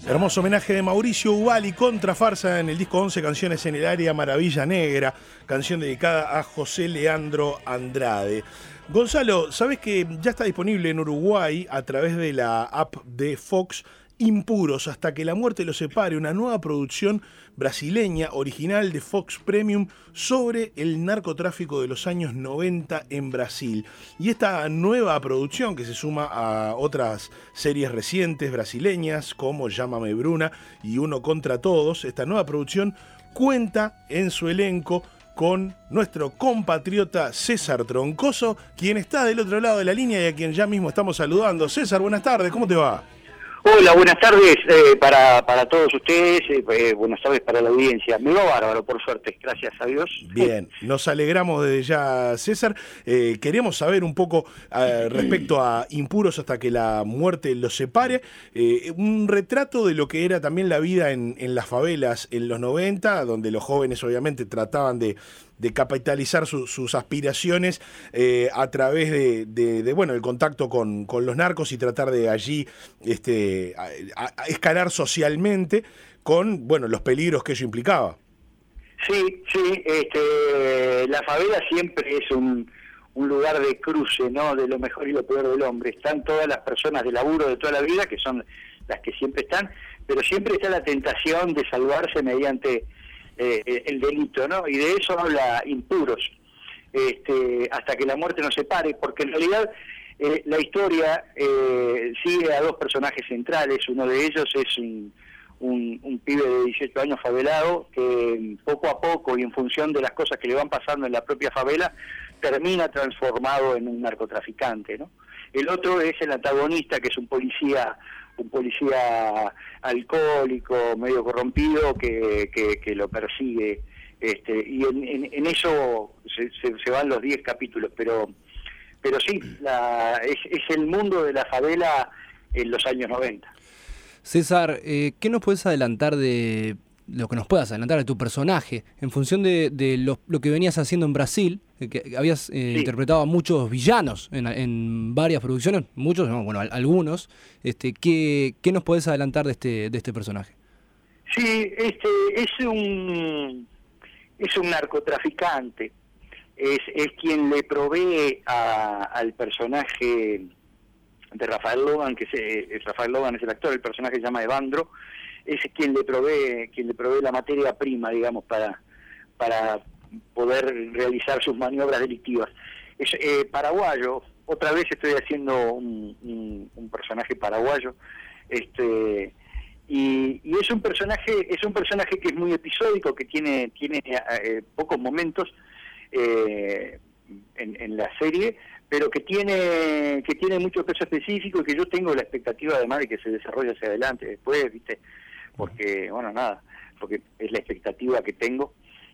Hermoso homenaje de Mauricio Ubali contra Farsa en el disco 11 canciones en el área Maravilla Negra, canción dedicada a José Leandro Andrade. Gonzalo, ¿sabés que ya está disponible en Uruguay a través de la app de Fox Impuros hasta que la muerte los separe, una nueva producción brasileña original de Fox Premium sobre el narcotráfico de los años 90 en Brasil? Y esta nueva producción, que se suma a otras series recientes brasileñas como Llámame Bruna y Uno contra Todos, esta nueva producción cuenta en su elenco con nuestro compatriota César Troncoso, quien está del otro lado de la línea y a quien ya mismo estamos saludando. César, buenas tardes, ¿cómo te va? Hola, buenas tardes para todos ustedes, buenas tardes para la audiencia. Me va bárbaro, por suerte, gracias a Dios. Bien, nos alegramos desde ya, César. Queríamos saber un poco respecto a Impuros hasta que la muerte los separe, un retrato de lo que era también la vida en las favelas en los 90, donde los jóvenes obviamente trataban de capitalizar sus aspiraciones a través de bueno, el contacto con los narcos y tratar de allí a escalar socialmente con, bueno, los peligros que ello implicaba. Sí, la favela siempre es un lugar de cruce, ¿no? De lo mejor y lo peor del hombre. Están todas las personas de laburo de toda la vida, que son las que siempre están, pero siempre está la tentación de salvarse mediante el delito, ¿no? Y de eso habla Impuros, hasta que la muerte nos separe, porque en realidad la historia sigue a dos personajes centrales. Uno de ellos es un pibe de 18 años favelado que poco a poco y en función de las cosas que le van pasando en la propia favela termina transformado en un narcotraficante, ¿no? El otro es el antagonista, que es un policía alcohólico, medio corrompido, que lo persigue, y en eso se van los 10 capítulos, pero sí, es el mundo de la favela en los años 90. César, ¿qué nos puedes adelantar de lo que nos puedas adelantar de tu personaje en función de lo que venías haciendo en Brasil? Que habías Sí. interpretado a muchos villanos en varias producciones, muchos, no, bueno, algunos. ¿Qué nos podés adelantar de este personaje? Sí, es un narcotraficante, es quien le provee al personaje de Rafael Logan, Rafael Logan es el actor, el personaje se llama Evandro, es quien le provee la materia prima, digamos, para poder realizar sus maniobras delictivas. Es paraguayo, otra vez estoy haciendo un personaje paraguayo, y es un personaje que es muy episódico, que tiene pocos momentos en la serie, pero que tiene mucho peso específico y que yo tengo la expectativa además de que se desarrolle hacia adelante después, ¿viste? Porque, bueno, nada, porque es la expectativa que tengo.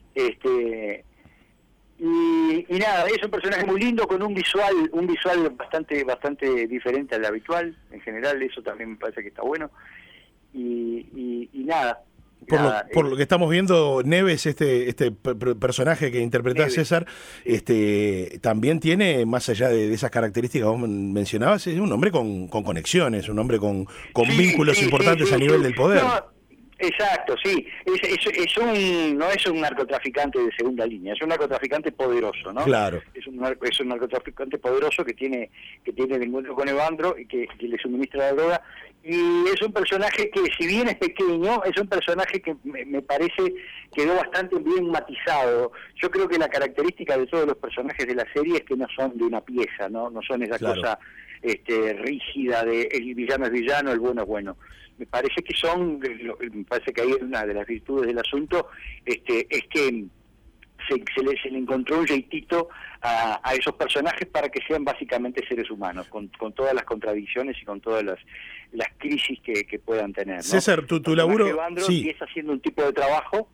Y nada, es un personaje muy lindo, con un visual bastante diferente al habitual. En general eso también me parece que está bueno. Y nada. Por lo que estamos viendo, Neves, este personaje que interpreta César, también tiene, más allá de esas características que vos mencionabas, es un hombre con conexiones, un hombre con vínculos importantes a nivel del poder. No, exacto, sí. No es un narcotraficante de segunda línea, es un narcotraficante poderoso, ¿no? Claro. Es un narcotraficante poderoso que tiene el encuentro con Evandro y que le suministra la droga. Y es un personaje que, si bien es pequeño, es un personaje que me parece quedó bastante bien matizado. Yo creo que la característica de todos los personajes de la serie es que no son de una pieza, no son esa cosa rígida de el villano es villano, el bueno es bueno. Me parece que me parece que ahí es una de las virtudes del asunto, es que se le encontró un jeitito a esos personajes para que sean básicamente seres humanos, con todas las contradicciones y con todas las crisis que puedan tener, ¿no? César, tu laburo... Evandro sí. empieza haciendo un tipo de trabajo,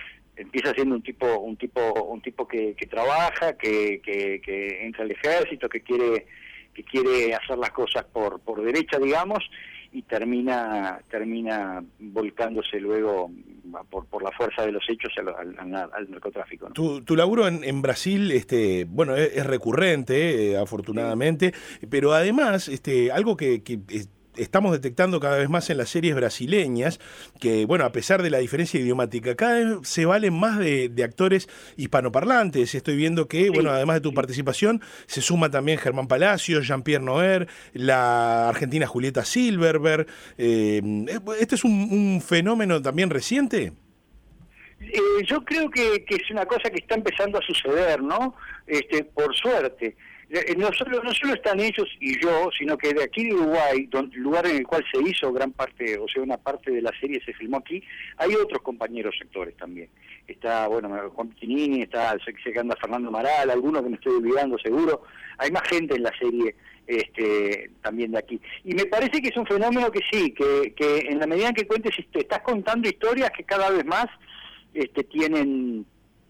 un tipo que trabaja, que entra al ejército, que quiere hacer las cosas por derecha, digamos, y termina volcándose luego por la fuerza de los hechos al narcotráfico, ¿no? Tu laburo en Brasil, bueno, es recurrente, afortunadamente, pero además, algo que estamos detectando cada vez más en las series brasileñas, que bueno, a pesar de la diferencia idiomática, cada vez se valen más de actores hispanoparlantes. Estoy viendo que, bueno, además de tu participación, se suma también Germán Palacios, Jean-Pierre Noer, la argentina Julieta Silverberg. ¿Este es un fenómeno también reciente? Yo creo que es una cosa que está empezando a suceder, ¿no? Por suerte. No solo están ellos y yo, sino que de aquí de Uruguay, lugar en el cual se hizo gran parte, o sea, una parte de la serie se filmó aquí, hay otros compañeros actores también. Está, bueno, Juan Piccinini, sé que anda Fernando Amaral, algunos que me estoy olvidando seguro. Hay más gente en la serie también de aquí. Y me parece que es un fenómeno que sí, que en la medida en que cuentes, te estás contando historias que cada vez más tienen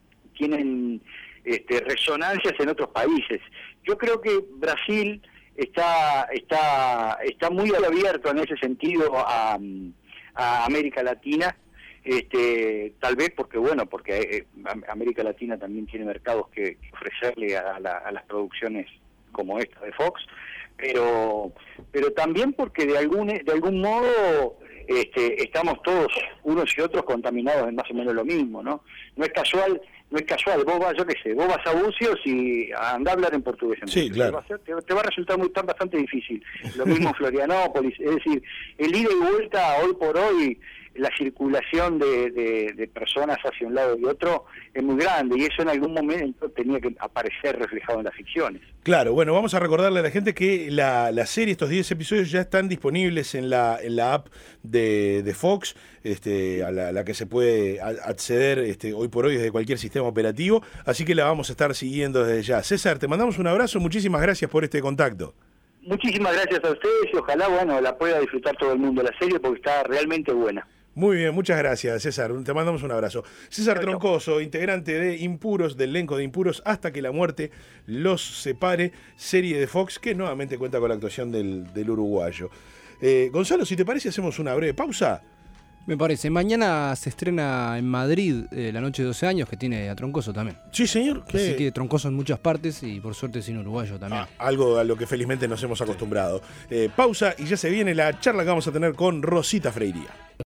resonancias en otros países. Yo creo que Brasil está muy abierto en ese sentido a América Latina, tal vez porque América Latina también tiene mercados que ofrecerle a las producciones como esta de Fox, pero también porque de algún modo estamos todos, unos y otros, contaminados en más o menos lo mismo, ¿no? No es casual, vos vas a Bucios y andá a hablar en portugués. Sí, claro. Te va a resultar bastante difícil. Lo mismo Florianópolis, es decir, el ida y vuelta hoy por hoy, la circulación de personas hacia un lado y otro es muy grande, y eso en algún momento tenía que aparecer reflejado en las ficciones. Claro, bueno, vamos a recordarle a la gente que la serie, estos 10 episodios ya están disponibles en la app de Fox, a la que se puede acceder hoy por hoy desde cualquier sistema operativo, así que la vamos a estar siguiendo desde ya. César, te mandamos un abrazo, muchísimas gracias por este contacto. Muchísimas gracias a ustedes y ojalá, bueno, la pueda disfrutar todo el mundo la serie porque está realmente buena. Muy bien, muchas gracias, César. Te mandamos un abrazo. César Troncoso, integrante de Impuros, del elenco de Impuros, Hasta que la muerte los separe, serie de Fox, que nuevamente cuenta con la actuación del uruguayo. Gonzalo, si te parece, hacemos una breve pausa. Me parece. Mañana se estrena en Madrid La Noche de 12 años, que tiene a Troncoso también. Sí, señor. Así que Troncoso en muchas partes y por suerte sin uruguayo también. Algo a lo que felizmente nos hemos acostumbrado. Pausa y ya se viene la charla que vamos a tener con Rosita Freiría.